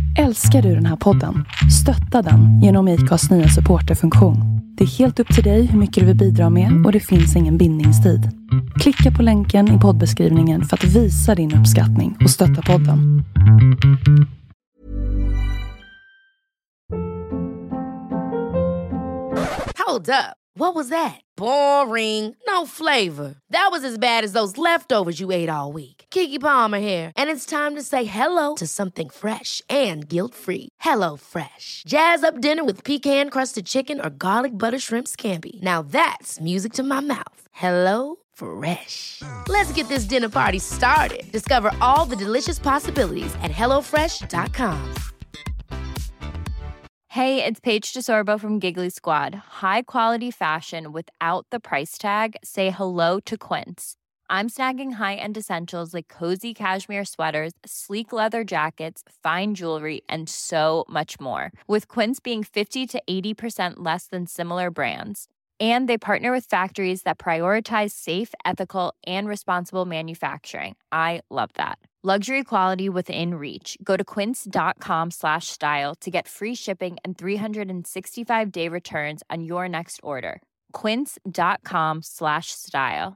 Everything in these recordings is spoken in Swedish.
Älskar du den här podden? Stötta den genom IKAs nya supporterfunktion. Det är helt upp till dig hur mycket du vill bidra med och det finns ingen bindningstid. Klicka på länken i poddbeskrivningen för att visa din uppskattning och stötta podden. Hold up. What was that? Boring. No flavor. That was as bad as those leftovers you ate all week. Keke Palmer here, and it's time to say hello to something fresh and guilt-free. Hello Fresh. Jazz up dinner with pecan-crusted chicken or garlic butter shrimp scampi. Now that's music to my mouth. Hello Fresh. Let's get this dinner party started. Discover all the delicious possibilities at hellofresh.com. Hey, it's Paige DeSorbo from Giggly Squad. High quality fashion without the price tag. Say hello to Quince. I'm snagging high-end essentials like cozy cashmere sweaters, sleek leather jackets, fine jewelry, and so much more. With Quince being 50 to 80% less than similar brands. And they partner with factories that prioritize safe, ethical, and responsible manufacturing. I love that. Luxury quality within reach. Go to quince.com/style to get free shipping and 365-day returns on your next order. Quince.com/style.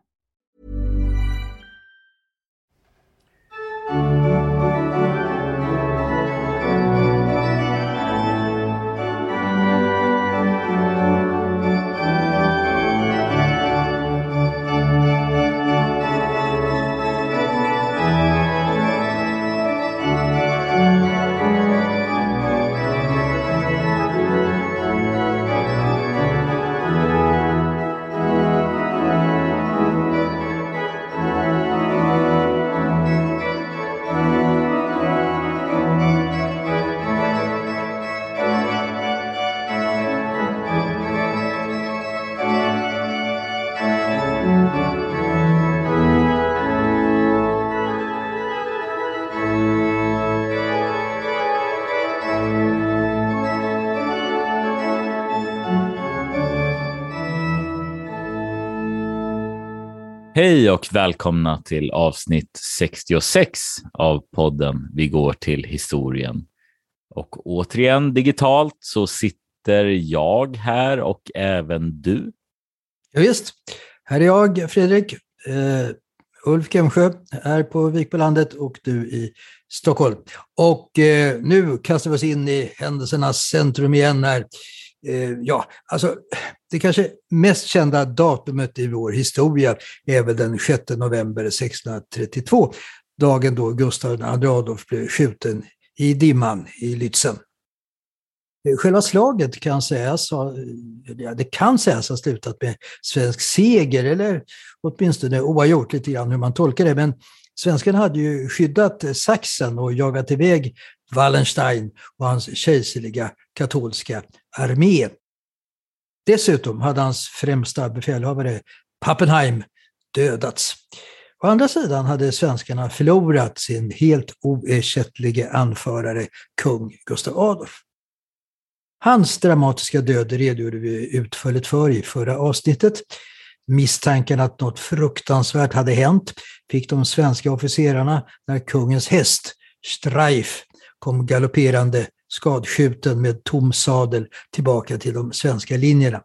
Hej och välkomna till avsnitt 66 av podden Vi går till historien. Och återigen digitalt så sitter jag här och även du. Ja, visst, här är jag, Fredrik. Ulf Kemsjö är på Vikbolandet och du i Stockholm. Och nu kastar vi oss in i händelsernas centrum igen här. Det kanske mest kända datumet i vår historia är väl den 6 november 1632, dagen då Gustav II Adolf blev skjuten i dimman i Lützen. Själva slaget kan sägas ha slutat med svensk seger, eller åtminstone oavgjort, lite grann hur man tolkar det. Men svenskarna hade ju skyddat Sachsen och jagat iväg Wallenstein och hans kejserliga katolska armé. Dessutom hade hans främsta befälhavare Pappenheim dödats. Å andra sidan hade svenskarna förlorat sin helt oersättliga anförare, kung Gustav Adolf. Hans dramatiska död redogjorde vi utförligt för i förra avsnittet. Misstanken att något fruktansvärt hade hänt fick de svenska officerarna när kungens häst, Streif, kom galopperande skadskjuten med tom sadel tillbaka till de svenska linjerna.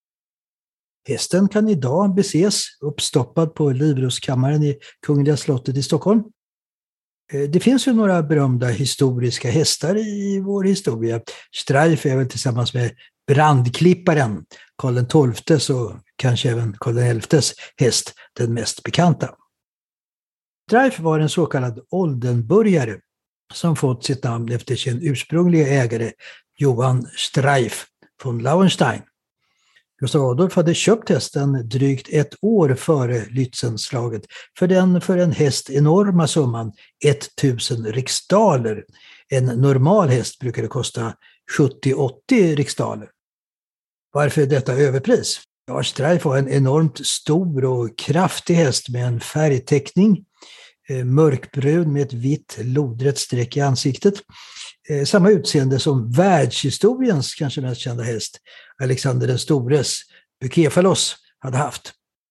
Hästen kan idag beses uppstoppad på Livrustkammaren i Kungliga slottet i Stockholm. Det finns ju några berömda historiska hästar i vår historia. Streif är väl tillsammans med brandklipparen Karl XII:s och kanske även Karl XI:s häst den mest bekanta. Streif var en så kallad oldenburgare som fått sitt namn efter sin ursprungliga ägare Johann Streif von Lauenstein. Gustav Adolf hade köpt hästen drygt ett år före Lützenslaget för den för en häst enorma summan 1000 riksdaler. En normal häst brukade kosta 70-80 riksdaler. Varför är detta överpris? Ja, Streif var en enormt stor och kraftig häst med en färgteckning, mörkbrun med ett vitt lodrätt streck i ansiktet. Samma utseende som världshistoriens kanske mest kända häst, Alexander den stores Bucephalus, hade haft.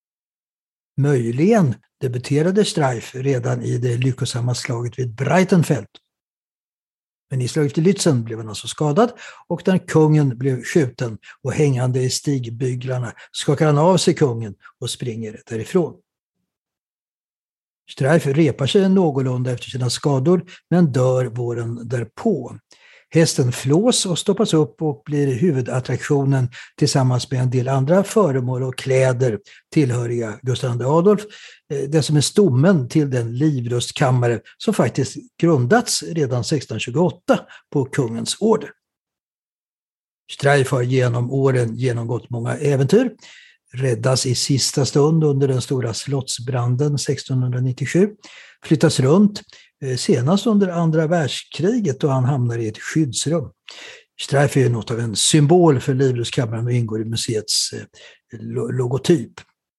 Möjligen debuterade Streif redan i det lyckosamma slaget vid Breitenfeld. Men i slaget vid Lützen blev han alltså skadad, och när kungen blev skjuten och hängande i stigbyglarna skakar han av sig kungen och springer därifrån. Streif repar sig någorlunda efter sina skador, men dör våren därpå. Hästen flås och stoppas upp och blir huvudattraktionen tillsammans med en del andra föremål och kläder tillhöriga Gustav II Adolf. Det som är stommen till den livrustkammare som faktiskt grundats redan 1628 på kungens order. Streif har genom åren genomgått många äventyr. Räddas i sista stund under den stora slottsbranden 1697. Flyttas runt, senast under andra världskriget då han hamnar i ett skyddsrum. Streif är något av en symbol för livrustkammaren och ingår i museets logotyp.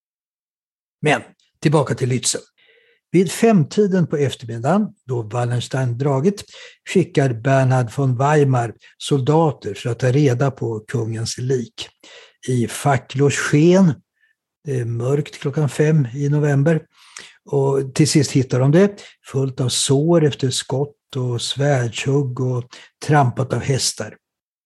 Men tillbaka till Lützen. Vid 5-tiden på eftermiddagen, då Wallenstein dragit, skickar Bernhard von Weimar soldater för att ta reda på kungens lik. I facklors sken, det är mörkt klockan 5 i november, och till sist hittar de det, fullt av sår efter skott och svärdshugg och trampat av hästar.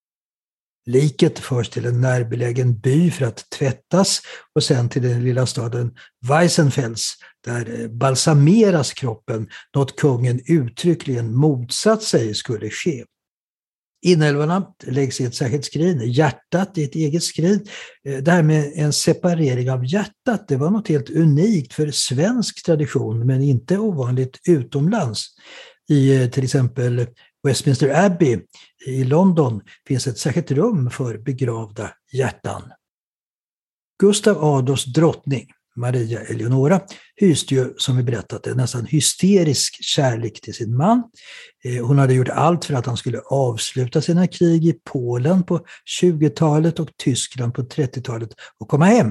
Liket förs till en närbelägen by för att tvättas och sen till den lilla staden Weissenfels, där balsameras kroppen, något kungen uttryckligen motsatt sig skulle ske. Inälvorna läggs i ett särskilt skrin, hjärtat i ett eget skrin. Det här med en separering av hjärtat, det var något helt unikt för svensk tradition, men inte ovanligt utomlands. I till exempel Westminster Abbey i London finns ett särskilt rum för begravda hjärtan. Gustav Adolfs drottning, Maria Eleonora, hyste ju, som vi berättat, en nästan hysterisk kärlek till sin man. Hon hade gjort allt för att han skulle avsluta sina krig i Polen på 20-talet och Tyskland på 30-talet och komma hem.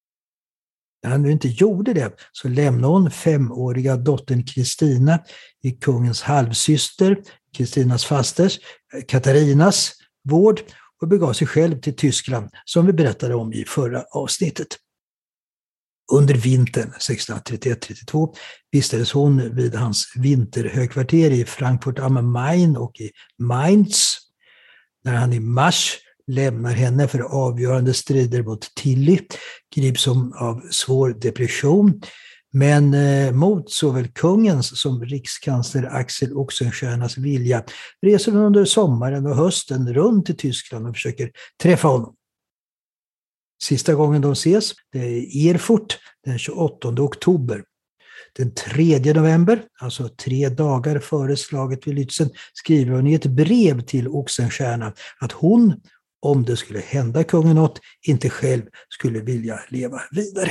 När han nu inte gjorde det så lämnade hon 5-åriga dottern Kristina i kungens halvsyster, Kristinas fasters, Katarinas vård och begav sig själv till Tyskland, som vi berättade om i förra avsnittet. Under vintern 1631-32 vistades hon vid hans vinterhögkvarter i Frankfurt am Main och i Mainz. När han i mars lämnar henne för avgörande strider mot Tilly, grips hon av svår depression. Men mot såväl kungens som rikskansler Axel Oxenstiernas vilja reser hon under sommaren och hösten runt i Tyskland och försöker träffa honom. Sista gången de ses, det är i Erfurt den 28 oktober. Den 3 november, alltså 3 dagar före slaget vid Lützen, skriver hon i ett brev till Oxenstierna att hon, om det skulle hända kungen något, inte själv skulle vilja leva vidare.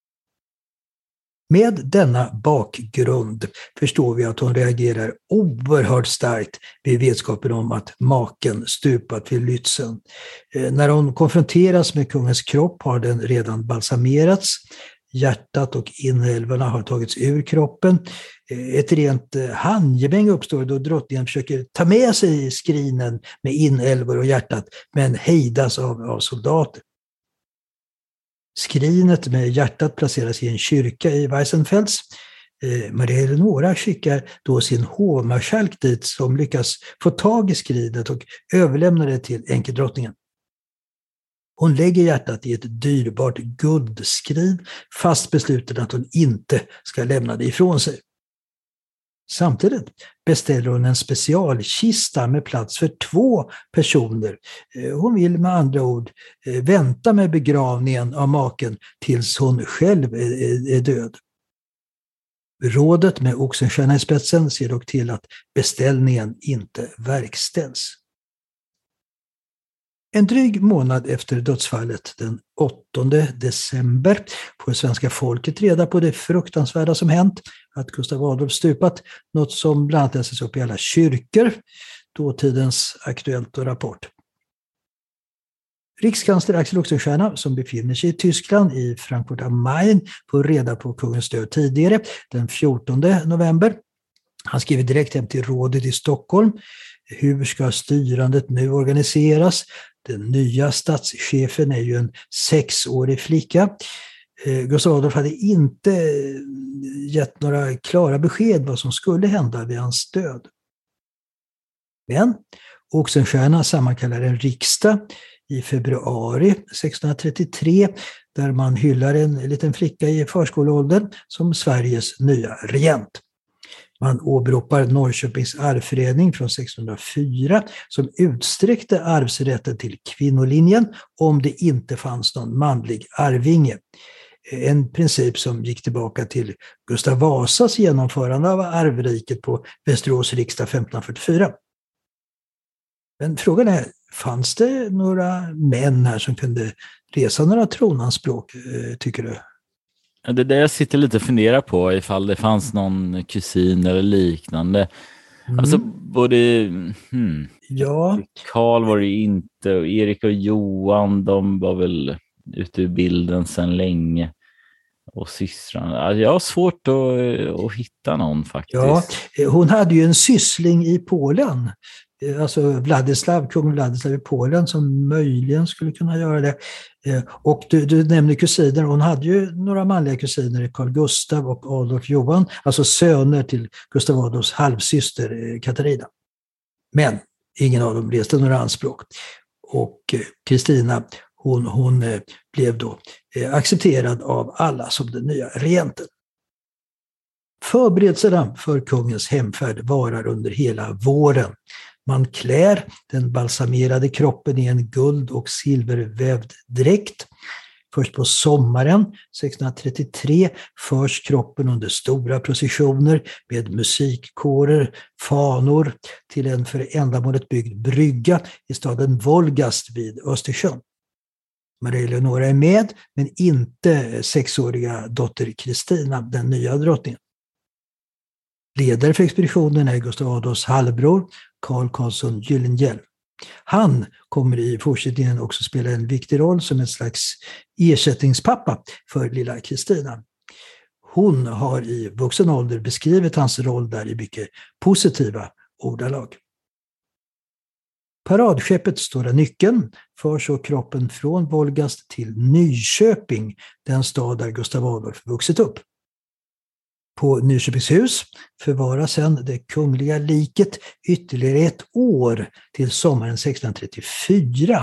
Med denna bakgrund förstår vi att hon reagerar oerhört starkt vid vetskapen om att maken stupat vid Lützen. När hon konfronteras med kungens kropp har den redan balsamerats. Hjärtat och inälvorna har tagits ur kroppen. Ett rent handgemäng uppstår då drottningen försöker ta med sig skrinen med inälvor och hjärtat, men hejdas av soldater. Skrinet med hjärtat placeras i en kyrka i Weissenfels. Maria Eleonora skickar då sin hovmarskalk dit, som lyckas få tag i skrinet och överlämnar det till enkedrottningen. Hon lägger hjärtat i ett dyrbart guldskrin, fast besluten att hon inte ska lämna det ifrån sig. Samtidigt beställer hon en specialkista med plats för 2 personer. Hon vill med andra ord vänta med begravningen av maken tills hon själv är död. Rådet med Oxenstierna i spetsen ser dock till att beställningen inte verkställs. En dryg månad efter dödsfallet, den 8 december, får svenska folket reda på det fruktansvärda som hänt, att Gustav Adolf stupat, något som bland annat läses upp i alla kyrkor, dåtidens Aktuellt och Rapport. Rikskansler Axel Oxenstierna, som befinner sig i Tyskland i Frankfurt am Main, får reda på kungens död tidigare, den 14 november. Han skriver direkt hem till rådet i Stockholm. Hur ska styrandet nu organiseras? Den nya statschefen är ju en 6-årig flicka. Gustav Adolf hade inte gett några klara besked vad som skulle hända vid hans död. Men Oxenstierna sammankallar en riksdag i februari 1633 där man hyllar en liten flicka i förskoleåldern som Sveriges nya regent. Man åberopar Norrköpings arvsförening från 1604 som utsträckte arvsrätten till kvinnolinjen om det inte fanns någon manlig arvinge. En princip som gick tillbaka till Gustav Vasas genomförande av arvriket på Västerås riksdag 1544. Men frågan är, fanns det några män här som kunde resa några tronanspråk, tycker du? Ja, det är det jag sitter lite och funderar på, ifall det fanns någon kusin eller liknande. Alltså både Ja. Karl var det inte, och Erik och Johan, de var väl ute ur bilden sedan länge. Och systrarna. Alltså, jag har svårt att hitta någon faktiskt. Ja, hon hade ju en syssling i Polen. Alltså kung Vladislav i Polen som möjligen skulle kunna göra det. Och du nämnde kusiner. Hon hade ju några manliga kusiner, Carl Gustav och Adolf Johan. Alltså söner till Gustav Adolfs halvsyster Katarina. Men ingen av dem reste några anspråk. Och Kristina, hon blev då accepterad av alla som den nya regenten. Förberedelserna för kungens hemfärd varar under hela våren. Man klär den balsamerade kroppen i en guld- och silvervävd dräkt. Först på sommaren 1633 förs kroppen under stora processioner med musikkårer, fanor till en för ändamålet byggd brygga i staden Wolgast vid Östersjön. Maria Eleonora är med, men inte 6-åriga dotter Kristina, den nya drottningen. Ledare för expeditionen är Gustav Adolfs halvbror, Carl Carlsson Gyllenhielm. Han kommer i fortsättningen också spela en viktig roll som ett slags ersättningspappa för lilla Kristina. Hon har i vuxen ålder beskrivit hans roll där i mycket positiva ordalag. Paradskeppet Stora Nyckeln för så kroppen från Wolgast till Nyköping, den stad där Gustav Adolf vuxit upp. På Nyköpingshus förvaras sedan det kungliga liket ytterligare ett år till sommaren 1634.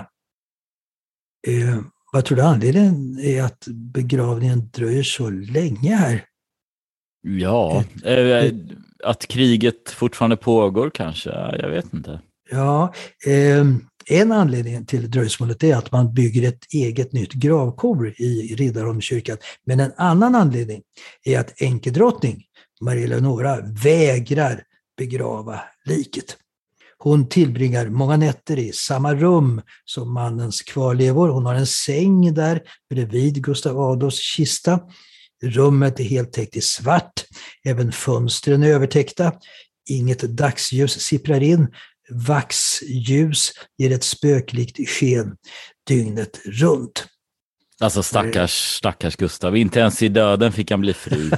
Vad tror du anledningen är att begravningen dröjer så länge här? Ja, att kriget fortfarande pågår kanske, jag vet inte. Ja, en anledning till dröjsmålet är att man bygger ett eget nytt gravkor i Riddarholmskyrkan. Men en annan anledning är att änkedrottning Maria Eleonora vägrar begrava liket. Hon tillbringar många nätter i samma rum som mannens kvarlevor. Hon har en säng där bredvid Gustav Adolfs kista. Rummet är helt täckt i svart. Även fönstren är övertäckta. Inget dagsljus sipprar in. Vaxljus ger ett spöklikt sken dygnet runt. Alltså stackars Gustav. Inte ens i döden fick han bli fri.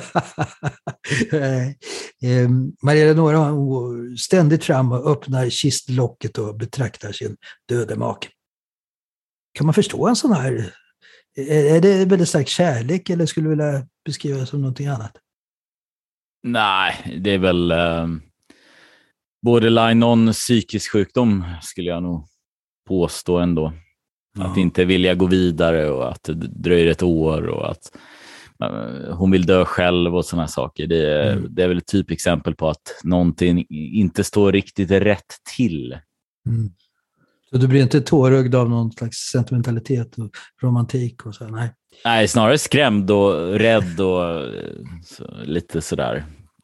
Maria Eleonora går ständigt fram och öppnar kistlocket och betraktar sin döde make. Kan man förstå en sån här? Är det väldigt stark kärlek eller skulle du vilja beskriva det som någonting annat? Nej, det är väl borderline någon psykisk sjukdom skulle jag nog påstå ändå. Ja. Att inte vilja gå vidare och att det dröjer ett år och att hon vill dö själv och såna saker. Det är väl ett typexempel på att någonting inte står riktigt rätt till. Mm. Så du blir inte tårögd av någon slags sentimentalitet och romantik och så? Nej, snarare skrämd och rädd och lite sådär.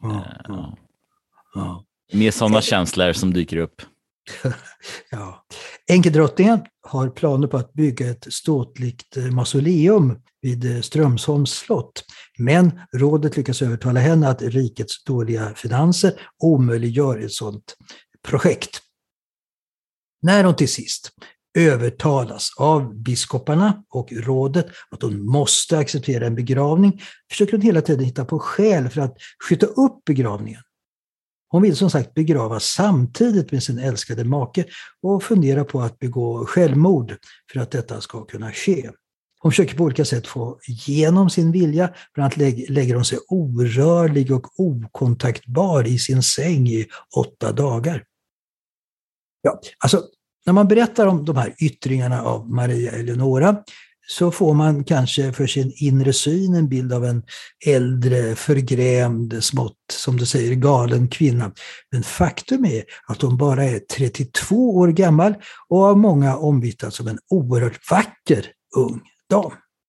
Ja. Mer sådana känslor som dyker upp. Ja. Änkedrottningen har planer på att bygga ett ståtligt mausoleum vid Strömsholms slott. Men rådet lyckas övertala henne att rikets dåliga finanser omöjliggör ett sådant projekt. När hon till sist övertalas av biskoparna och rådet att hon måste acceptera en begravning försöker hon hela tiden hitta på skäl för att skjuta upp begravningen. Hon vill som sagt begrava samtidigt med sin älskade make och fundera på att begå självmord för att detta ska kunna ske. Hon försöker på olika sätt få igenom sin vilja, bland annat lägger hon sig orörlig och okontaktbar i sin säng i 8 dagar. Ja, alltså när man berättar om de här yttringarna av Maria Eleonora så får man kanske för sin inre syn en bild av en äldre, förgrämd, smått, som du säger, galen kvinna. Men faktum är att hon bara är 32 år gammal och av många omvittnats som en oerhört vacker ung dam.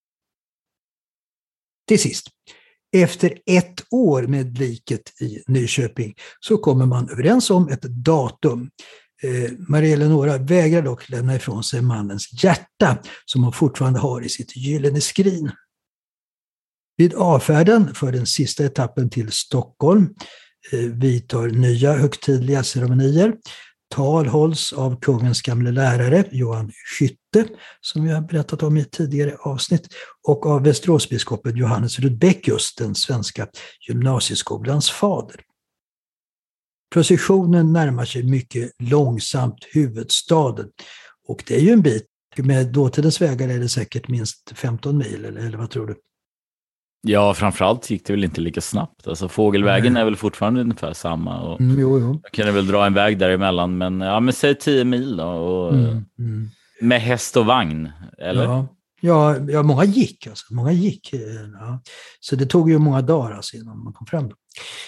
Till sist, efter 1 år med liket i Nyköping så kommer man överens om ett datum. Maria Eleonora vägrar dock lämna ifrån sig mannens hjärta som hon fortfarande har i sitt gyllene skrin. Vid avfärden för den sista etappen till Stockholm vidtar nya högtidliga ceremonier. Tal hålls av kungens gamla lärare Johan Skytte, som vi har berättat om i tidigare avsnitt, och av Västeråsbiskopen Johannes Rudbeckius, den svenska gymnasieskolans fader. Processionen närmar sig mycket långsamt huvudstaden, och det är ju en bit. Med dåtidens vägar är det säkert minst 15 mil, eller vad tror du? Ja, framförallt gick det väl inte lika snabbt. Alltså fågelvägen är väl fortfarande ungefär samma. Och Jo. jag kan väl dra en väg däremellan, men säg 10 mil då. Och, med häst och vagn, eller? Ja, många gick. Alltså. Ja. Så det tog ju många dagar alltså, innan man kom fram.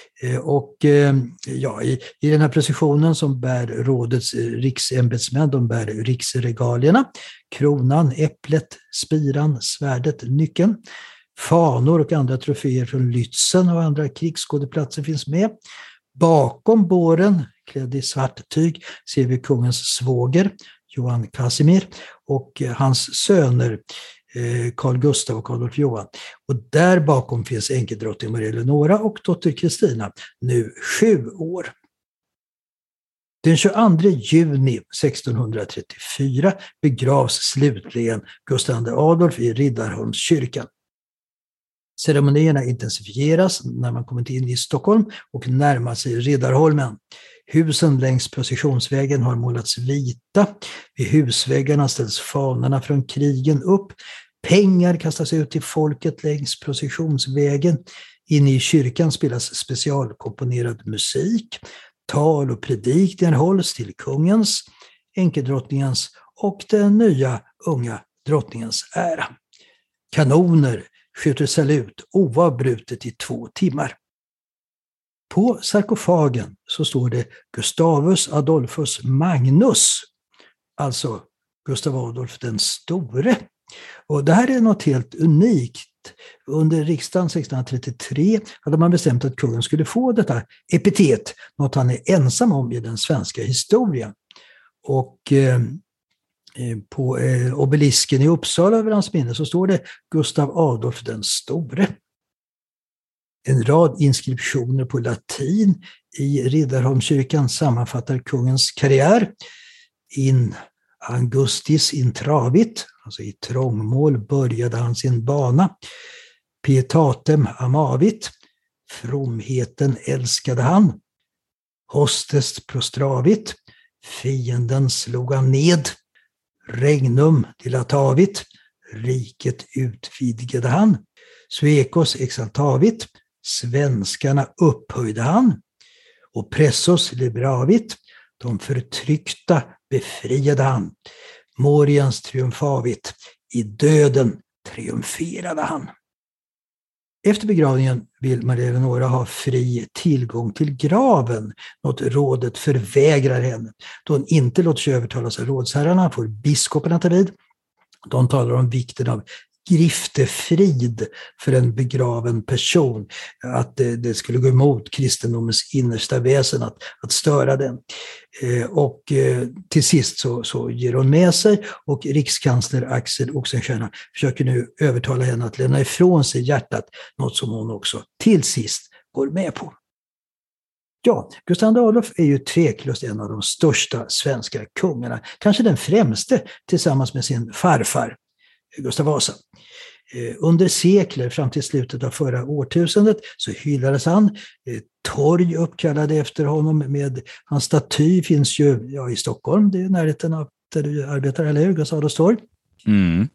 I den här processionen som bär rådets riksämbetsmän, de bär riksregalierna, kronan, äpplet, spiran, svärdet, nyckeln. Fanor och andra troféer från Lützen och andra krigsskådeplatser finns med. Bakom båren, klädd i svart tyg, ser vi kungens svåger, Johan Casimir, och hans söner Carl Gustav och Adolf Johan. Och där bakom finns enkedrottning Maria Eleonora och dotter Kristina, nu 7 år. Den 22 juni 1634 begravs slutligen Gustav II Adolf i Riddarholmskyrkan. Ceremonierna intensifieras när man kommit in i Stockholm och närmar sig Riddarholmen. Husen längs processionsvägen har målats vita. Vid husväggarna ställs fanorna från krigen upp. Pengar kastas ut till folket längs processionsvägen. Inne i kyrkan spelas specialkomponerad musik. Tal och predikningar hålls till kungens, enkedrottningens och den nya unga drottningens ära. Kanoner skjuter salut oavbrutet i 2 timmar. På sarkofagen så står det Gustavus Adolphus Magnus, alltså Gustav Adolf den store. Och det här är något helt unikt. Under riksdagen 1633 hade man bestämt att kungen skulle få detta epitet, något han är ensam om i den svenska historien. Och på obelisken i Uppsala över hans minne så står det Gustav Adolf den store. En rad inskriptioner på latin i Riddarholmskyrkan sammanfattar kungens karriär. In Angustis intravit, alltså i trångmål började han sin bana. Pietatem amavit, fromheten älskade han. Hostes prostravit, fienden slog han ned. Regnum dilatavit, riket utvidgade han. Suecos exaltavit, svenskarna upphöjde han. Och pressos liberavit, de förtryckta befriade han. Moriens triumfavit, i döden triumferade han. Efter begravningen vill Maria Eleonora ha fri tillgång till graven, något rådet förvägrar henne. Då hon inte låter sig övertalas av rådsherrarna får biskoparna ta vid. De talar om vikten av griftefrid för en begraven person, att det skulle gå emot kristendomens innersta väsen att störa den. Och till sist så ger hon med sig, och rikskansler Axel Oxenstierna försöker nu övertala henne att lämna ifrån sig hjärtat, något som hon också till sist går med på. Ja, Gustav II Adolf är ju tveklöst en av de största svenska kungarna, kanske den främste tillsammans med sin farfar Gustav Vasa. Under sekler fram till slutet av förra årtusendet så hyllades han. Torg uppkallade efter honom med hans staty finns ju i Stockholm, det är närheten av där du arbetar, eller hur? Gustav Adolfs torg.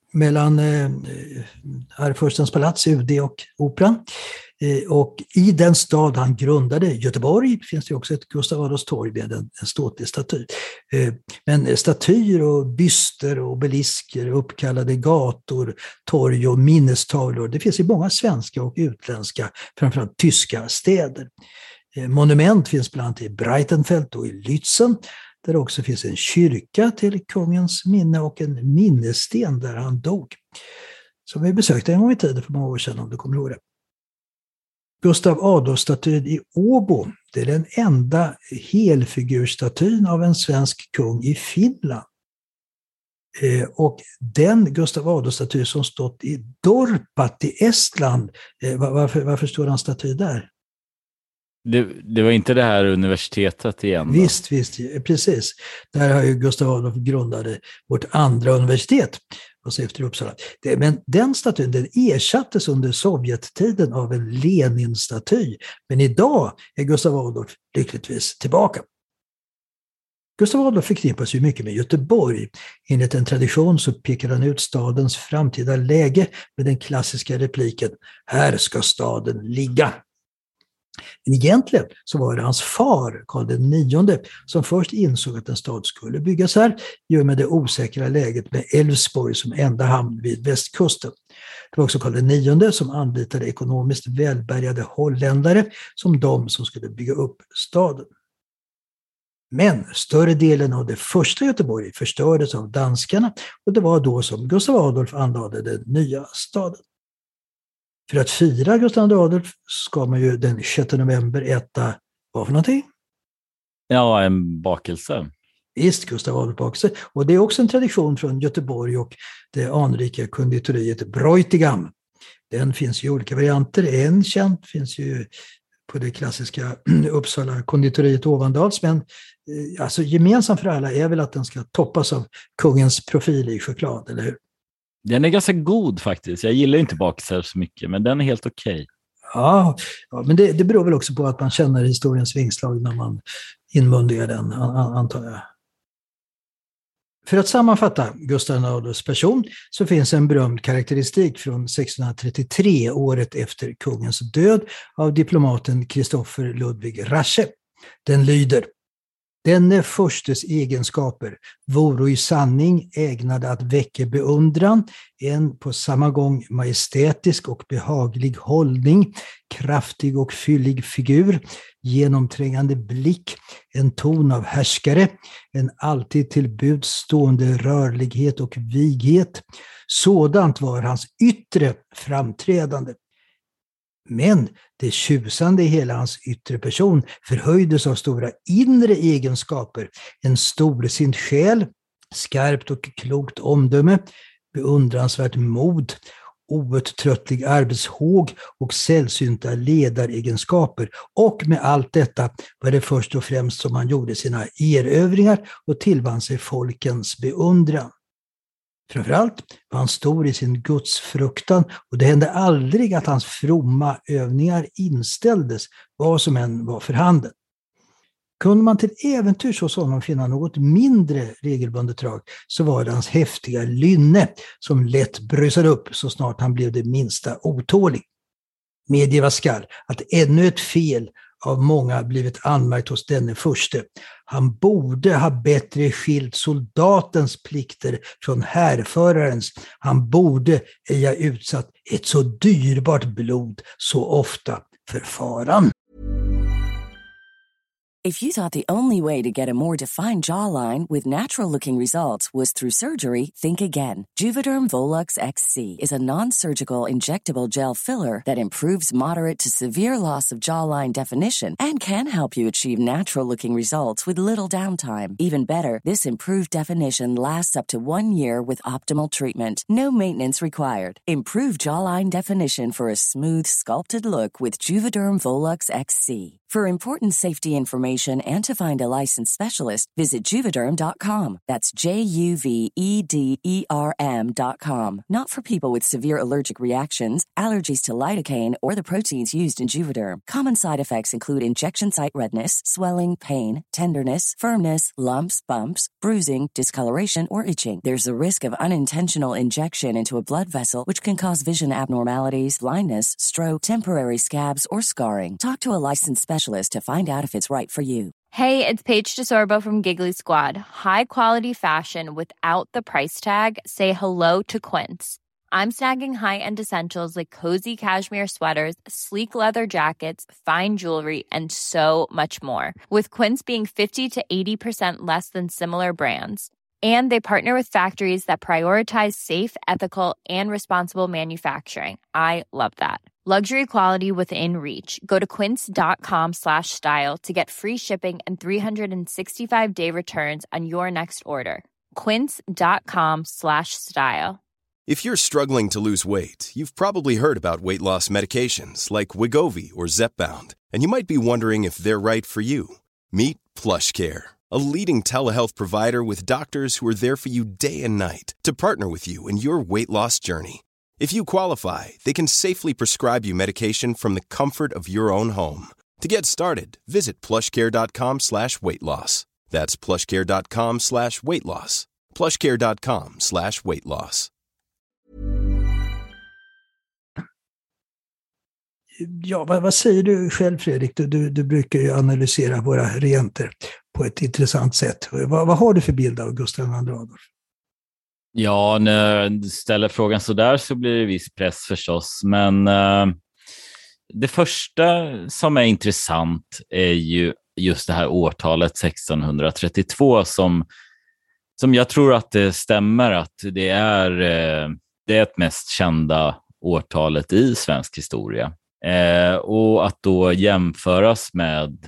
mellan Arvfurstens palats, UD och Operan. Och i den stad han grundade, Göteborg, finns det också ett Gustav Adolfs torg med en ståtlig staty. Men statyer och byster och obelisker, uppkallade gator, torg och minnestavlor, det finns i många svenska och utländska, framförallt tyska städer. Monument finns bland annat i Breitenfeld och i Lützen, där det också finns en kyrka till kungens minne och en minnessten där han dog. Som vi besökte en gång i tiden för många år sedan, om du kommer ihåg det. Gustav Adolf-statyn i Åbo, det är den enda helfigurstatyn av en svensk kung i Finland. Och den Gustav Adolf-staty som stått i Dorpat i Estland, varför står en staty där? Det var inte det här universitetet igen? Visst, precis. Där har ju Gustav Adolf grundade vårt andra universitet, och så efter Uppsala. Men den statyn, den ersattes under Sovjettiden av en Lenin-staty. Men idag är Gustav Adolf lyckligtvis tillbaka. Gustav Adolf förknippas ju mycket med Göteborg. Enligt en tradition så pekar han ut stadens framtida läge med den klassiska repliken: här ska staden ligga. Men egentligen så var det hans far, Karl IX, som först insåg att en stad skulle byggas här, i och med det osäkra läget med Älvsborg som enda hamn vid västkusten. Det var också Karl IX som anlitade ekonomiskt välbärgade holländare som de som skulle bygga upp staden. Men större delen av det första Göteborg förstördes av danskarna, och det var då som Gustav Adolf anlade den nya staden. För att fira Gustav Adolf ska man ju den 6 november äta, vad för någonting? Ja, en bakelse. Visst, Gustav Adolf-bakelse. Och det är också en tradition från Göteborg och det anrika konditoriet Bräutigam. Den finns i olika varianter. En känd finns ju på det klassiska Uppsala konditoriet Ovandals, men alltså gemensamt för alla är väl att den ska toppas av kungens profil i choklad, eller hur? Den är ganska god faktiskt. Jag gillar inte bakelser så mycket, men den är helt okej. Ja, men det beror väl också på att man känner historiens vingslag när man inmundigar den, antar jag. För att sammanfatta Gustav Adolfs person så finns en berömd karaktäristik från 1633, året efter kungens död, av diplomaten Kristoffer Ludvig Rasche. Den lyder: denne förstes egenskaper voro i sanning ägnade att väcka beundran, en på samma gång majestätisk och behaglig hållning, kraftig och fyllig figur, genomträngande blick, en ton av härskare, en alltid till buds stående rörlighet och vighet. Sådant var hans yttre framträdande. Men det tjusande i hela hans yttre person förhöjdes av stora inre egenskaper, en storsint själ, skarpt och klokt omdöme, beundransvärt mod, outtröttlig arbetshåg och sällsynta ledaregenskaper. Och med allt detta var det först och främst som han gjorde sina erövringar och tillvann sig folkens beundran. Framförallt var han stor i sin gudsfruktan, och det hände aldrig att hans fromma övningar inställdes, vad som än var för handen. Kunde man till äventyrs hos honom finna något mindre regelbundet drag, så var det hans häftiga lynne som lätt brösade upp så snart han blev det minsta otålig. Medgivas skall att ännu ett fel av många blivit anmärkt hos denne förste. Han borde ha bättre skilt soldatens plikter från härförarens. Han borde ej ha utsatt ett så dyrbart blod så ofta för faran. If you thought the only way to get a more defined jawline with natural-looking results was through surgery, think again. Juvederm Volux XC is a non-surgical injectable gel filler that improves moderate to severe loss of jawline definition and can help you achieve natural-looking results with little downtime. Even better, this improved definition lasts up to 1 year with optimal treatment. No maintenance required. Improve jawline definition for a smooth, sculpted look with Juvederm Volux XC. For important safety information and to find a licensed specialist, visit Juvederm.com. That's Juvederm.com. Not for people with severe allergic reactions, allergies to lidocaine, or the proteins used in Juvederm. Common side effects include injection site redness, swelling, pain, tenderness, firmness, lumps, bumps, bruising, discoloration, or itching. There's a risk of unintentional injection into a blood vessel, which can cause vision abnormalities, blindness, stroke, temporary scabs, or scarring. Talk to a licensed specialist to find out if it's right for you. Hey, it's Paige DeSorbo from Giggly Squad. High quality fashion without the price tag. Say hello to Quince. I'm snagging high-end essentials like cozy cashmere sweaters, sleek leather jackets, fine jewelry, and so much more. With Quince being 50 to 80% less than similar brands. And they partner with factories that prioritize safe, ethical, and responsible manufacturing. I love that. Luxury quality within reach. Go to quince.com/style to get free shipping and 365-day returns on your next order. Quince.com/style. If you're struggling to lose weight, you've probably heard about weight loss medications like Wegovy or Zepbound, and you might be wondering if they're right for you. Meet PlushCare, a leading telehealth provider with doctors who are there for you day and night to partner with you in your weight loss journey. If you qualify, they can safely prescribe you medication from the comfort of your own home. To get started, visit plushcare.com/weightloss. That's plushcare.com/weightloss. plushcare.com/weightloss. Ja, vad säger du själv, Fredrik? Du brukar ju analysera våra regenter på ett intressant sätt. Vad har du för bild av Gustav II Adolf? Ja, när du ställer frågan så där så blir det viss press förstås. Men det första som är intressant är ju just det här årtalet 1632 som jag tror att det stämmer att det är det mest kända årtalet i svensk historia. Och att då jämföras med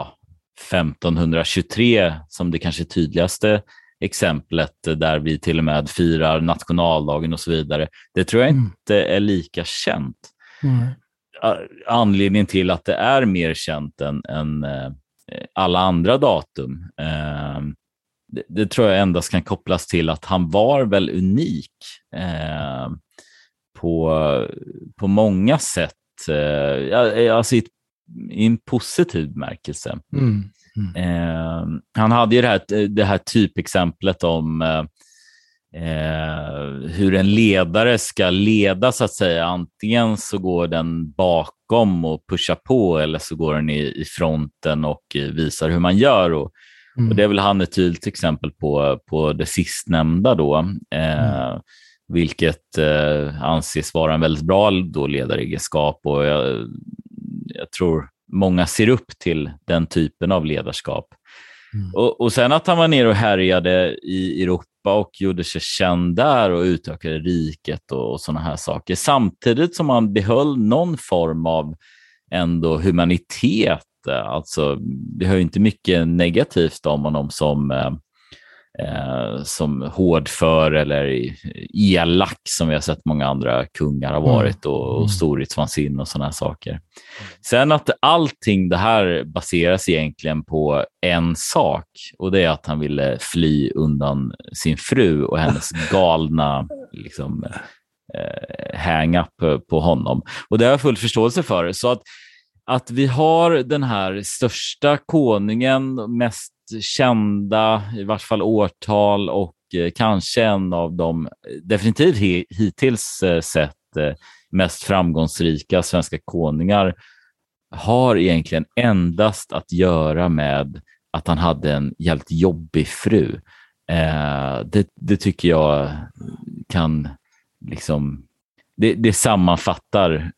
1523 som det kanske tydligaste exemplet där vi till och med firar nationaldagen och så vidare. Det tror jag inte är lika känt. Anledningen till att det är mer känt än alla andra datum det tror jag endast kan kopplas till att han var väl unik på många sätt. Alltså i en positiv märkelse. Han hade ju det här typexemplet om hur en ledare ska leda så att säga. Antingen så går den bakom och pushar på eller så går den i fronten och visar hur man gör. Och det är väl han ett tydligt exempel på det sistnämnda då. Vilket anses vara en väldigt bra då ledaregenskap och jag tror många ser upp till den typen av ledarskap. Och sen att han var nere och härjade i Europa och gjorde sig känd där och utökade riket och såna här saker. Samtidigt som han behöll någon form av ändå humanitet. Alltså, vi hör ju inte mycket negativt om honom som hårdför eller elak som vi har sett många andra kungar har varit och storhetsvansinne och såna här saker. Sen att allting det här baseras egentligen på en sak och det är att han ville fly undan sin fru och hennes galna liksom hang-up på honom. Och det har jag full förståelse för. Så att vi har den här största konungen, mest kända, i vart fall årtal och kanske en av de definitivt hittills sett mest framgångsrika svenska konungar har egentligen endast att göra med att han hade en jävligt jobbig fru. Det tycker jag kan liksom det sammanfattar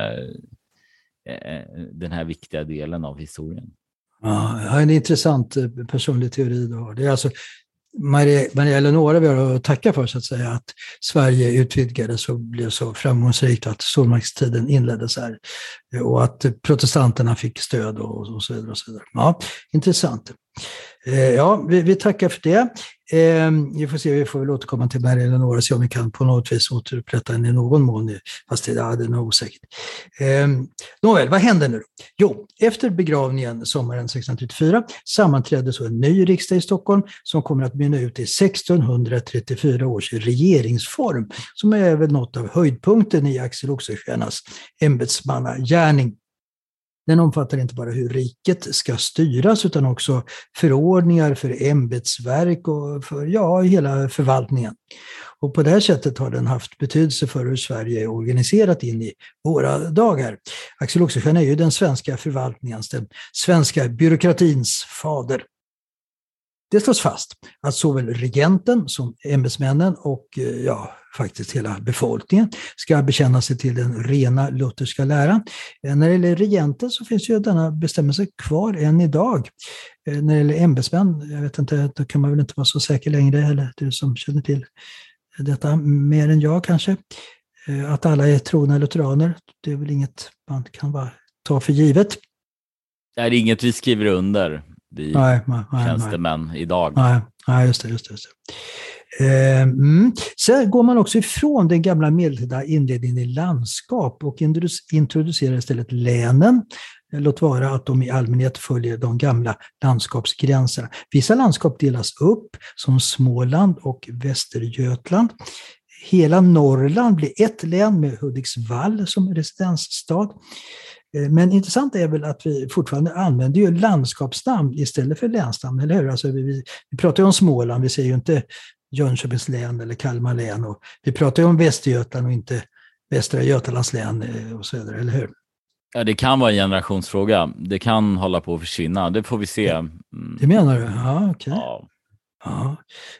den här viktiga delen av historien. Ja, en intressant personlig teori du har. Det är alltså Maria Eleonora vi har att tacka för så att säga att Sverige utvidgades och blev så framgångsrikt att stormaktstiden inleddes här och att protestanterna fick stöd och så vidare och så vidare. Ja, intressant. Ja, vi tackar för det. Vi får se, vi får väl återkomma till Maria Eleonora och se om vi kan på något vis återupprätta henne i någon mån, fast det är nog osäkert. Nåväl, vad händer nu? Jo, efter begravningen sommaren 1634 sammanträdde så en ny riksdag i Stockholm som kommer att mynna ut i 1634 års regeringsform, som är väl något av höjdpunkten i Axel Oxenstiernas ämbetsmannagärning. Den omfattar inte bara hur riket ska styras utan också förordningar för ämbetsverk och för hela förvaltningen. Och på det här sättet har den haft betydelse för hur Sverige är organiserat in i våra dagar. Axel Oxenstierna är ju den svenska förvaltningens, den svenska byråkratins fader. Det slås fast att såväl regenten som ämbetsmännen och faktiskt hela befolkningen ska bekänna sig till den rena lutherska läran. När det gäller regenten så finns ju denna bestämmelse kvar än idag. När det gäller ämbetsmän, jag vet inte, då kan man väl inte vara så säker längre, eller du som känner till detta mer än jag kanske. Att alla är trogna lutheraner, det är väl inget man kan bara ta för givet. Det är inget vi skriver under. Vi tjänstemän idag. Nej, just det. Sen går man också ifrån den gamla medeltida inledningen i landskap och introducerar istället länen. Låt vara att de i allmänhet följer de gamla landskapsgränserna. Vissa landskap delas upp som Småland och Västergötland. Hela Norrland blir ett län med Hudiksvall som residensstad. Men intressant är väl att vi fortfarande använder ju landskapsnamn istället för länsnamn, eller hur? Alltså vi pratar ju om Småland, vi säger ju inte Jönköpings län eller Kalmar län, och vi pratar ju om Västergötland och inte Västra Götalands län och så vidare, eller hur? Ja, det kan vara en generationsfråga. Det kan hålla på att försvinna, det får vi se. Det menar du? Ja, okej. Ja. Ja.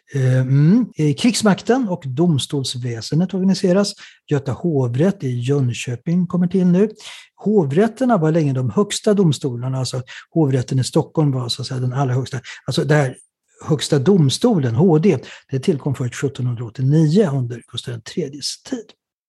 Krigsmakten och domstolsväsendet organiseras. Göta hovrätt i Jönköping kommer till nu. Hovrätterna var länge de högsta domstolarna, alltså hovrätten i Stockholm var så att säga den allra högsta. Alltså där högsta domstolen, HD, det tillkom först 1789 under Gustav III:s tid.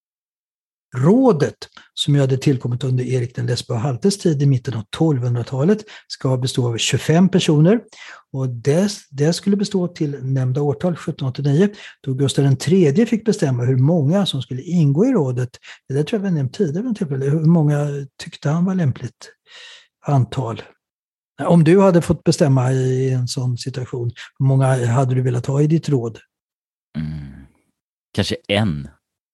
Rådet, som ju hade tillkommit under Erik den Lesbo Haltes tid i mitten av 1200-talet, ska bestå av 25 personer. Och det skulle bestå till nämnda årtal 1789, då Gustav III fick bestämma hur många som skulle ingå i rådet. Det tror jag var nämnt tidigare, hur många tyckte han var lämpligt antal. Om du hade fått bestämma i en sån situation, hur många hade du velat ha i ditt råd? Kanske en.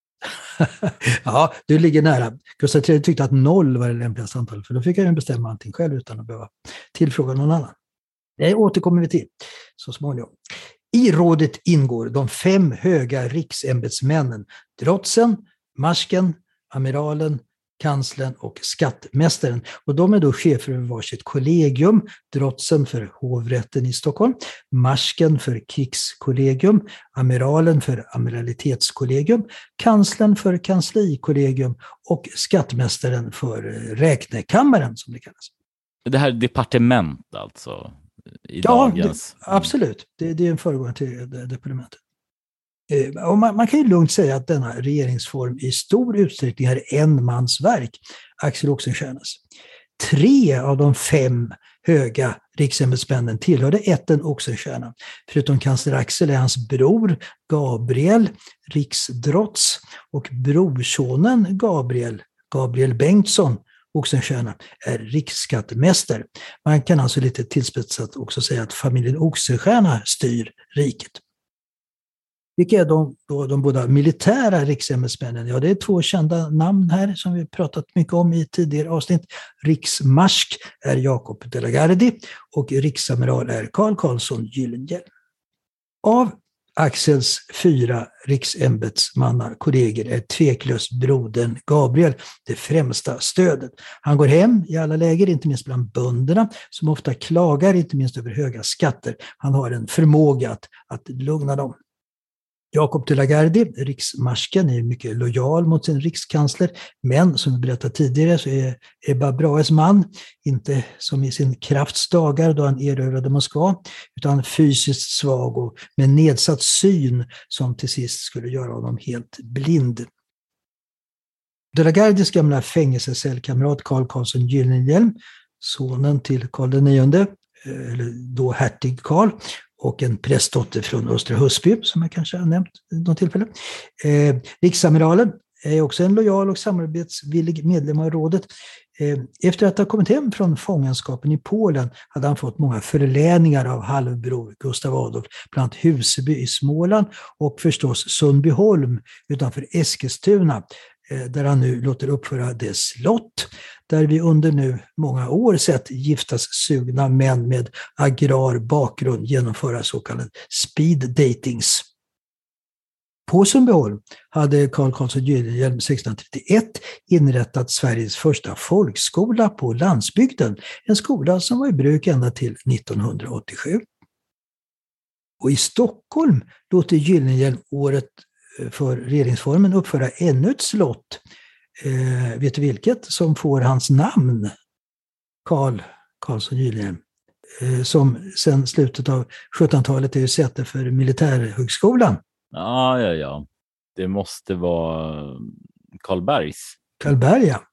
Ja, du ligger nära. Gustav III tyckte att 0 var det lämpligaste antalet, för då fick han bestämma allting själv utan att behöva tillfråga någon annan. Det återkommer vi till så småningom. I rådet ingår de 5 höga riksämbetsmännen, drotsen, marsken, amiralen, kanslern och skattmästaren. Och de är då chefer över varsitt kollegium, drotsen för hovrätten i Stockholm, marsken för krigskollegium, amiralen för amiralitetskollegium, kanslern för kanslikollegium och skattmästaren för räknekammaren som det kallas. Det här är departement alltså? Dagens. Absolut. Det är en föregångare till departementet. Och man kan ju lugnt säga att denna regeringsform i stor utsträckning är en mans verk, Axel Oxenstiernas. 3 av de 5 höga riksämbetsmännen tillhörde ätten Oxenstierna. Förutom kansler Axel är hans bror Gabriel riksdrots och brorsonen Gabriel Bengtsson Oxenstierna är riksskattemästare. Man kan alltså lite tillspetsat också säga att familjen Oxenstierna styr riket. Vilka är de båda militära riksämbetsmännen? Ja, det är 2 kända namn här som vi pratat mycket om i tidigare avsnitt. Riksmarsk är Jakob de la Gardie och riksamiral är Carl Carlsson Gyllenhielm. Av Axels 4 riksämbetsmannakollegor är tveklöst brodern Gabriel det främsta stödet. Han går hem i alla läger, inte minst bland bönderna som ofta klagar, inte minst över höga skatter. Han har en förmåga att lugna dem. Jakob de la Gardie, riksmarsken, är mycket lojal mot sin rikskansler, men som vi berättade tidigare så är Ebba Brahes man inte som i sin krafts dagar då han erövrade Moskva, utan fysiskt svag och med nedsatt syn som till sist skulle göra honom helt blind. De la Gardies gamla fängelsecellkamrat Carl Carlsson Gyllenhielm, sonen till Karl IX, eller då hertig Karl, och en prästdotter från Östra Husby, som jag kanske har nämnt i något tillfälle. Riksamiralen är också en lojal och samarbetsvillig medlem av rådet. Efter att ha kommit hem från fångenskapen i Polen hade han fått många förläningar av halvbror Gustav Adolf, bland annat Huseby i Småland och förstås Sundbyholm utanför Eskilstuna, där han nu låter uppföra det slott, där vi under nu många år sett giftas sugna män med agrar bakgrund genomföra så kallade speed datings. På Sundbyholm hade Carl Carlsson Gyllenhielm 1631 inrättat Sveriges första folkskola på landsbygden, en skola som var i bruk ända till 1987. Och i Stockholm låter Gyllenhielm året för regeringsformen uppföra ännu ett slott. Vet du vilket? Som får hans namn. Carl Carlsson Gyllenhielm. Som sedan slutet av 1700-talet är ju säte för militärhögskolan. Ja. Det måste vara Karlbergs. Karlberg, ja.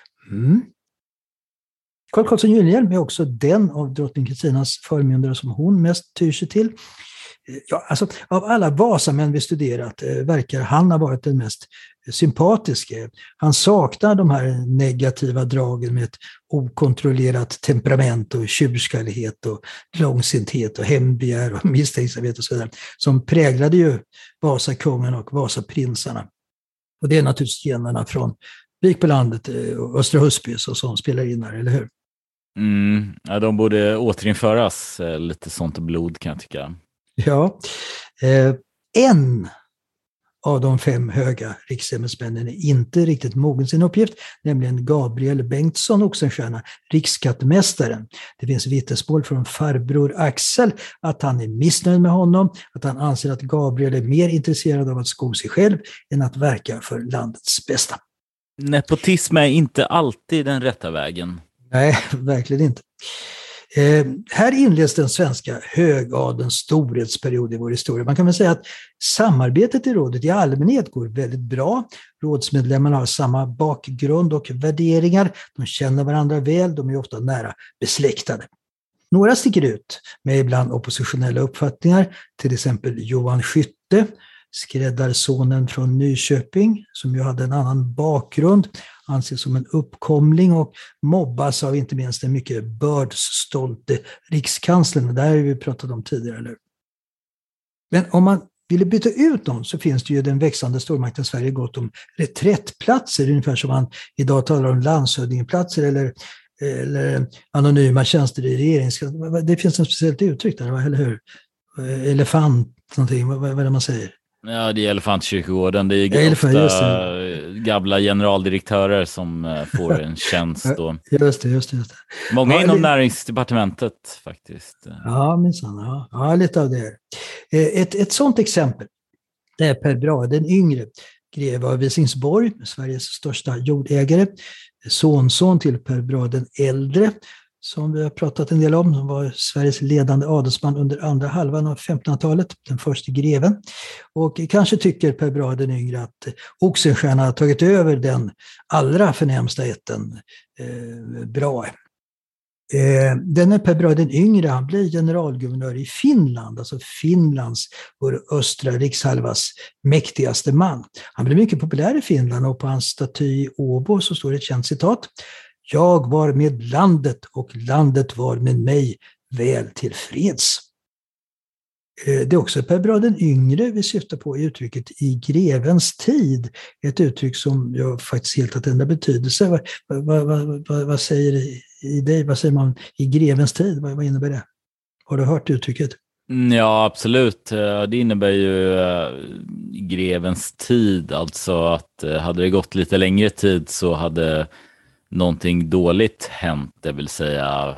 Carl Carlsson Gyllenhielm är också den av drottning Kristinas förmyndare som hon mest tyr sig till. Ja, alltså, av alla Vasamän vi studerat verkar han ha varit den mest sympatiska. Han saknar de här negativa dragen med ett okontrollerat temperament och tjurskallighet och långsinthet och hembegär och misstänksamhet och så vidare, som präglade ju Vasakungen och Vasaprinsarna. Och det är naturligtvis generna från Vik på landet och Östra Husby som spelar in här, eller hur? Ja, de borde återinföras, lite sånt blod kan jag tycka. Ja, en av de 5 höga riksämbetsmännen är inte riktigt mogen sin uppgift, nämligen Gabriel Bengtsson Oxenstierna, riksskattemästaren. Det finns vittnesmål från farbror Axel att han är missnöjd med honom, att han anser att Gabriel är mer intresserad av att sko sig själv än att verka för landets bästa. Nepotism är inte alltid den rätta vägen. Nej, verkligen inte. Här inleds den svenska högadelns storhetsperiod i vår historia. Man kan väl säga att samarbetet i rådet i allmänhet går väldigt bra. Rådsmedlemmarna har samma bakgrund och värderingar. De känner varandra väl, de är ofta nära besläktade. Några sticker ut med ibland oppositionella uppfattningar, till exempel Johan Skytte, skräddarsonen från Nyköping, som ju hade en annan bakgrund, anses som en uppkomling och mobbas av inte minst den mycket bördsstolte rikskanslern. Det här har vi pratat om tidigare. Eller? Men om man ville byta ut dem så finns det ju den växande stormakten Sverige gott om reträttplatser, ungefär som man idag talar om landshövdingeplatser eller anonyma tjänster i regeringskansliet. Det finns ett speciellt uttryck där, eller hur? Elefant, någonting, vad är det man säger? Ja, det är Elefantkyrkogården. Det är ofta gamla generaldirektörer som får en tjänst. Och just det. Många inom näringsdepartementet faktiskt. Ja, minsann. Ja, lite av det. Ett sånt exempel, det är Per Brahe den yngre, greve av Visingsborg, Sveriges största jordägare, sonson till Per Brahe den äldre, som vi har pratat en del om, som var Sveriges ledande adelsman under andra halvan av 1500-talet, den första greven. Och kanske tycker Per Brahe den yngre att Oxenstierna har tagit över den allra förnämsta ätten, Brahe. Denne Per Brahe den yngre, han blir generalguvernör i Finland, alltså Finlands, vår östra rikshalvas mäktigaste man. Han blir mycket populär i Finland och på hans staty i Åbo så står det ett känt citat: "Jag var med landet och landet var med mig väl tillfreds." Det är också Per Brahe den yngre vi syftar på i uttrycket "i grevens tid", ett uttryck som jag faktiskt helt att ändra betydelse. Vad säger i dig? Vad säger man i grevens tid? Vad innebär det? Har du hört uttrycket? Ja, absolut. Det innebär ju grevens tid, alltså att hade det gått lite längre tid så hade någonting dåligt hänt, det vill säga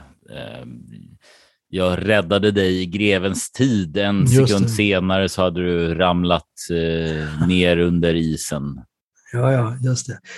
jag räddade dig i grevens tid. En sekund senare så hade du ramlat ner under isen. Ja, just det.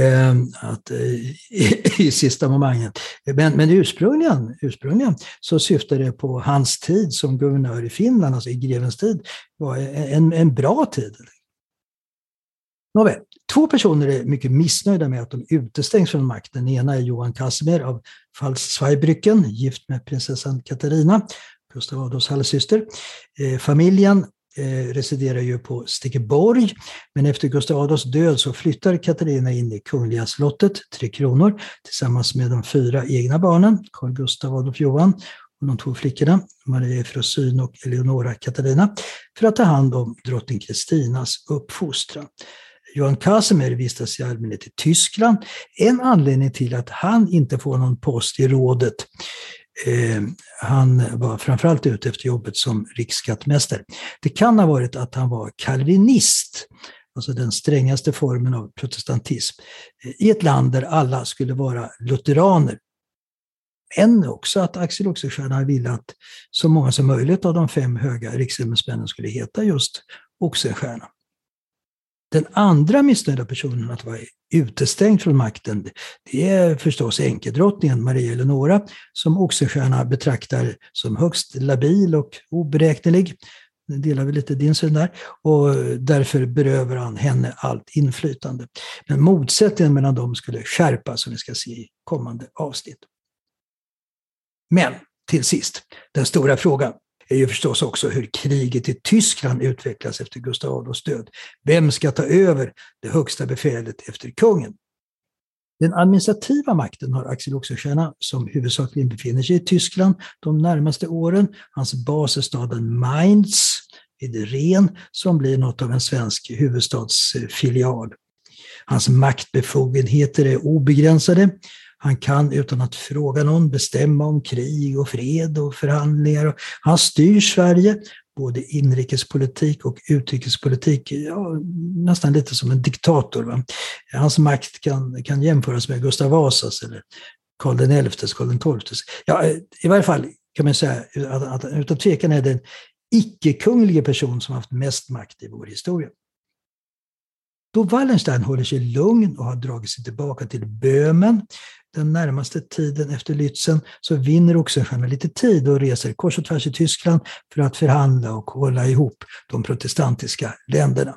I sista momentet. Men ursprungligen så syftade det på hans tid som guvernör i Finland, alltså i grevens tid, var en bra tid. Nåväl, 2 personer är mycket missnöjda med att de utestängs från makten. Den ena är Johan Casimir av Pfalz-Zweibrücken, gift med prinsessan Katarina, Gustav Adolfs halvsyster. Familjen residerar ju på Stekeborg, men efter Gustav Adolfs död så flyttar Katarina in i Kungliga slottet, 3 Kronor, tillsammans med de 4 egna barnen, Carl Gustav Adolf Johan och de 2 flickorna, Maria Efrosyn och Eleonora Katarina, för att ta hand om drottning Kristinas uppfostran. Johan Casimir vistas i allmänhet i Tyskland. En anledning till att han inte får någon post i rådet, han var framförallt ute efter jobbet som riksskattmästare. Det kan ha varit att han var kalvinist, alltså den strängaste formen av protestantism, i ett land där alla skulle vara lutheraner. Men också att Axel Oxenstierna ville att så många som möjligt av de 5 höga riksämbetsmännen skulle heta just Oxenstierna. Den andra missnöjda personen att vara utestängd från makten, det är förstås änkedrottningen Maria Eleonora, som Oxenstierna betraktar som högst labil och oberäknelig. Det delar vi lite din syn där. Och därför berövar han henne allt inflytande. Men motsättningen mellan dem skulle skärpas, som vi ska se i kommande avsnitt. Men till sist, den stora frågan är ju förstås också hur kriget i Tyskland utvecklas efter Gustav Adolfs död. Vem ska ta över det högsta befälet efter kungen? Den administrativa makten har Axel Oxenstierna, som huvudsakligen befinner sig i Tyskland de närmaste åren. Hans bas är staden Mainz vid Ren, som blir något av en svensk huvudstadsfilial. Hans maktbefogenheter är obegränsade. Han kan utan att fråga någon bestämma om krig och fred och förhandlingar. Han styr Sverige, både inrikespolitik och utrikespolitik, nästan lite som en diktator. Va? Hans makt kan jämföras med Gustav Vasas eller Karl XI, Karl XII. Ja, i varje fall kan man säga att utan tvekan är det en icke-kunglig person som haft mest makt i vår historia. Då Wallenstein håller sig lugn och har dragit sig tillbaka till Böhmen den närmaste tiden efter Lützen, så vinner Oxenstierna lite tid och reser kors och tvärs i Tyskland för att förhandla och hålla ihop de protestantiska länderna.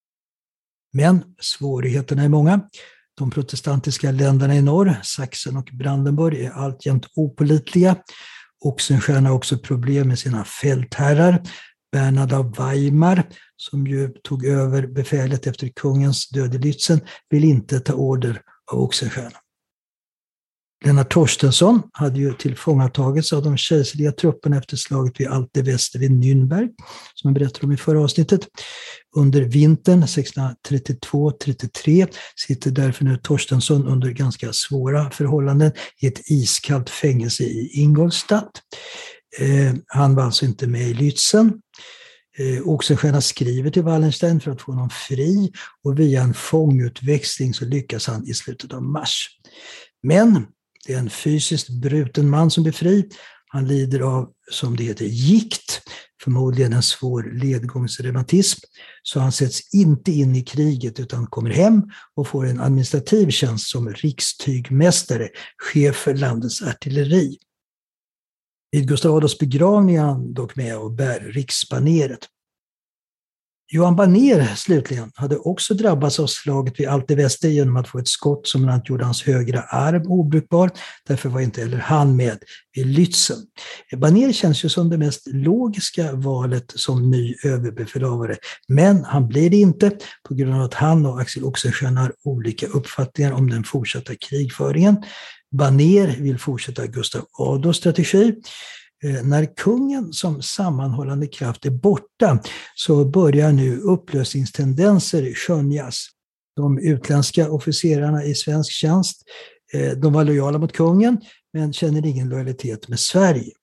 Men svårigheterna är många. De protestantiska länderna i norr, Sachsen och Brandenburg, är alltjämt opålitliga. Oxenstierna har också problem med sina fältherrar. Bernhard av Weimar, som ju tog över befälet efter kungens död i Lützen, vill inte ta order av Oxenstierna. Lennart Torstensson hade ju tillfångatagits av de kejserliga trupperna efter slaget vid Alte Wester vid Nürnberg, som jag berättade om i förra avsnittet. Under vintern 1632-33 sitter därför nu Torstensson under ganska svåra förhållanden i ett iskallt fängelse i Ingolstadt. Han var alltså inte med i Lützen. Oxenstierna skriver till Wallenstein för att få honom fri, och via en fångutväxling så lyckas han i slutet av mars. Men det är en fysiskt bruten man som blir fri. Han lider av, som det heter, gikt, förmodligen en svår ledgångsreumatism. Så han sätts inte in i kriget utan kommer hem och får en administrativ tjänst som rikstygmästare, chef för landets artilleri. Vid Gustav Adolfs begravning är han dock med och bär riksbaneret. Johan Banér slutligen hade också drabbats av slaget vid Alte Wester genom att få ett skott som bland annat gjorde hans högra arm obrukbar. Därför var inte heller han med vid Lützen. Banér känns ju som det mest logiska valet som ny överbefälhavare, men han blir det inte på grund av att han och Axel Oxenstierna har olika uppfattningar om den fortsatta krigföringen. Banér vill fortsätta Gustav Adolfs strategi. När kungen som sammanhållande kraft är borta så börjar nu upplösningstendenser skönjas. De utländska officerarna i svensk tjänst, de var lojala mot kungen men känner ingen lojalitet med Sverige.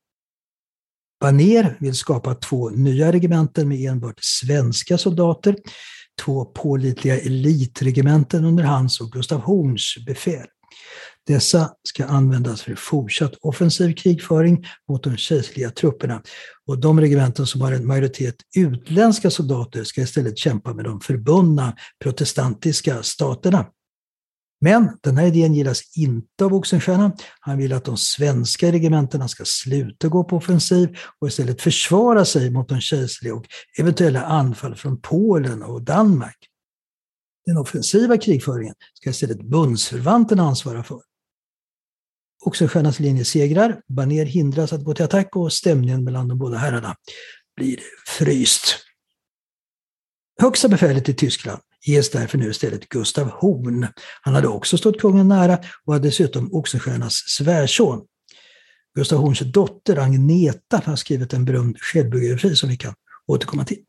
Banér vill skapa 2 nya regementen med enbart svenska soldater, 2 pålitliga elitregementen under hans och Gustav Horns befäl. Dessa ska användas för fortsatt offensiv krigföring mot de kejserliga trupperna, och de regementen som har en majoritet utländska soldater ska istället kämpa med de förbundna protestantiska staterna. Men den här idén gillas inte av Oxenstierna. Han vill att de svenska regementerna ska sluta gå på offensiv och istället försvara sig mot de kejserliga och eventuella anfall från Polen och Danmark. Den offensiva krigföringen ska istället bundsförvanterna ansvara för. Oxenstiernas linje segrar, Banér hindras att gå till attack och stämningen mellan de båda herrarna blir fryst. Högsta befälet i Tyskland ges därför nu istället Gustav Horn. Han hade också stått kungen nära och hade dessutom Oxenstiernas svärson. Gustav Horns dotter Agneta har skrivit en berömd självbiografi som vi kan återkomma till.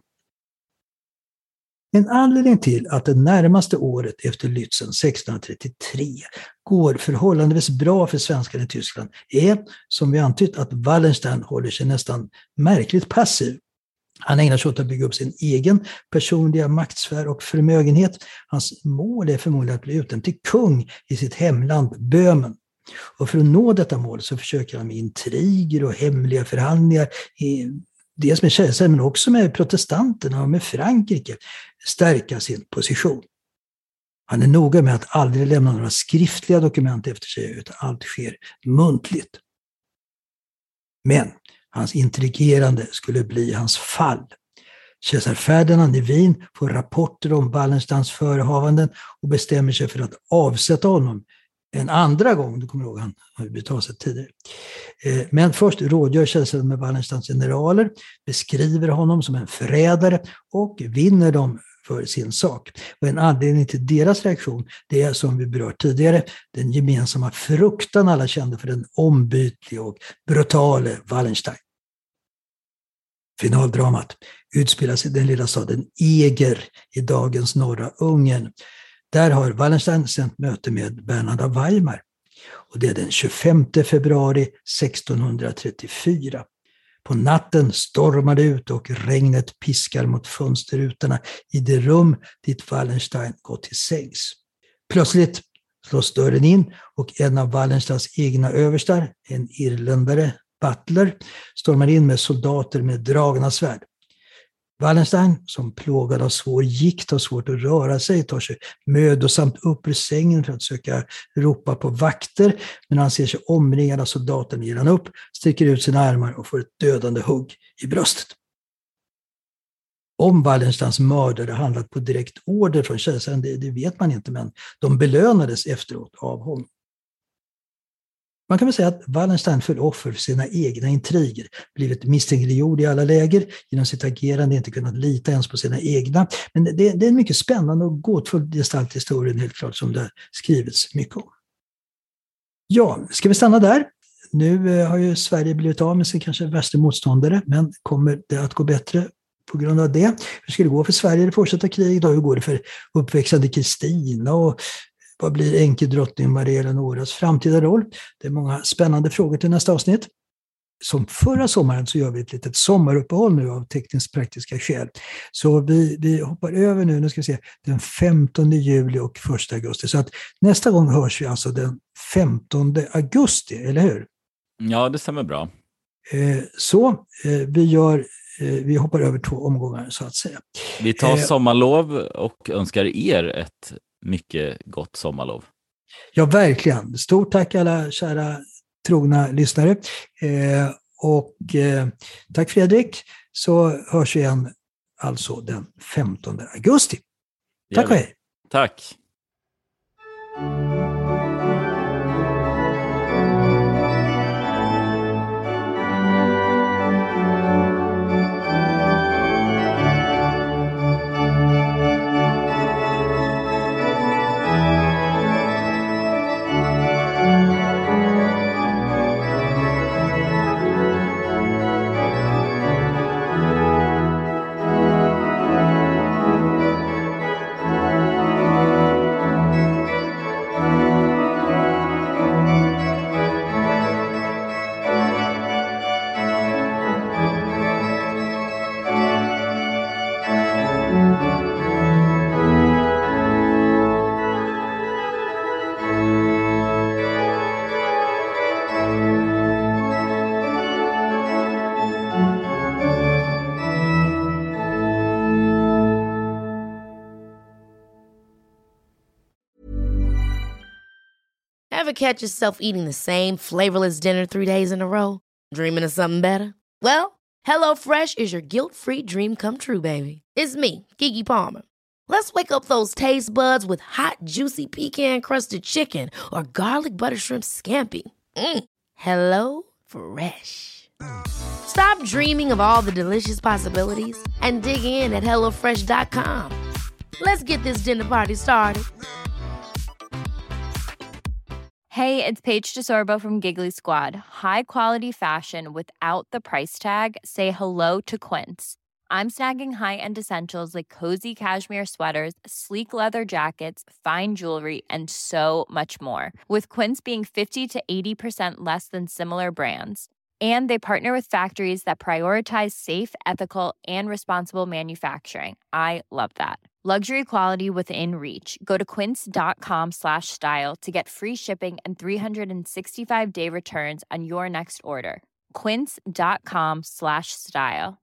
En anledning till att det närmaste året efter Lützen 1633 går förhållandevis bra för svenskarna i Tyskland är, som vi antytt, att Wallenstein håller sig nästan märkligt passiv. Han ägnar sig åt att bygga upp sin egen personliga maktsfär och förmögenhet. Hans mål är förmodligen att bli utnämnd till kung i sitt hemland Böhmen. Och för att nå detta mål så försöker han med intriger och hemliga förhandlingar, dels med kejsaren men också med protestanterna och med Frankrike, stärka sin position. Han är noga med att aldrig lämna några skriftliga dokument efter sig, utan allt sker muntligt. Men hans intrigerande skulle bli hans fall. Kejsar Ferdinand i Wien får rapporter om Wallensteins förehavanden och bestämmer sig för att avsätta honom en andra gång. Du kommer ihåg, han har ju blivit avsatt tidigare. Men först rådgör kejsaren med Wallensteins generaler, beskriver honom som en förrädare och vinner dem för sin sak. Och en anledning till deras reaktion, det är, som vi berört tidigare, den gemensamma fruktan alla kände för den ombytlige och brutale Wallenstein. Finaldramat utspelas i den lilla staden Eger i dagens norra Ungern. Där har Wallenstein sänt möte med Bernhard av Weimar. Och det är den 25 februari 1634. På natten stormar det ut och regnet piskar mot fönsterrutorna i det rum dit Wallenstein gått till sängs. Plötsligt slås dörren in och en av Wallensteins egna överstar, en irländare, Butler, stormar in med soldater med dragna svärd. Wallenstein, som plågad av svår gikt har svårt att röra sig, tar sig mödosamt upp ur sängen för att söka ropa på vakter, men han ser sig omringad av soldaterna ger han upp, sticker ut sina armar och får ett dödande hugg i bröstet. Om Wallensteins mördare handlat på direkt order från kejsaren, det vet man inte, men de belönades efteråt av honom. Man kan väl säga att Wallenstein föll offer för sina egna intriger, blivit misstänkliggjord i alla läger, genom sitt agerande inte kunnat lita ens på sina egna. Men det är en mycket spännande och gåtfull gestalt i historien, helt klart, som det skrivits mycket om. Ja, ska vi stanna där? Nu har ju Sverige blivit av med sin kanske värsta motståndare, men kommer det att gå bättre på grund av det? Hur ska det gå för Sverige i det fortsatta kriget? Hur går det för uppväxande Kristina och vad blir enkedrottning Maria Eleonoras framtida roll? Det är många spännande frågor till nästa avsnitt. Som förra sommaren så gör vi ett litet sommaruppehåll nu av tekniskt praktiska skäl. Så vi hoppar över nu ska vi se, den 15 juli och 1 augusti. Så att nästa gång hörs vi alltså den 15 augusti, eller hur? Ja, det stämmer bra. Vi hoppar över 2 omgångar så att säga. Vi tar sommarlov och önskar er ett mycket gott sommarlov. Ja, verkligen. Stort tack alla kära trogna lyssnare. Tack Fredrik. Så hörs vi igen alltså den 15 augusti. Tack och hej. Tack. Ever catch yourself eating the same flavorless dinner 3 days in a row? Dreaming of something better? Well, HelloFresh is your guilt-free dream come true, baby. It's me, Keke Palmer. Let's wake up those taste buds with hot, juicy pecan-crusted chicken or garlic butter shrimp scampi. Hello Fresh. Stop dreaming of all the delicious possibilities and dig in at HelloFresh.com. Let's get this dinner party started. Hey, it's Paige DeSorbo from Giggly Squad. High quality fashion without the price tag. Say hello to Quince. I'm snagging high-end essentials like cozy cashmere sweaters, sleek leather jackets, fine jewelry, and so much more. With Quince being 50 to 80% less than similar brands. And they partner with factories that prioritize safe, ethical, and responsible manufacturing. I love that. Luxury quality within reach. Go to quince.com/style to get free shipping and 365-day returns on your next order. Quince.com/style.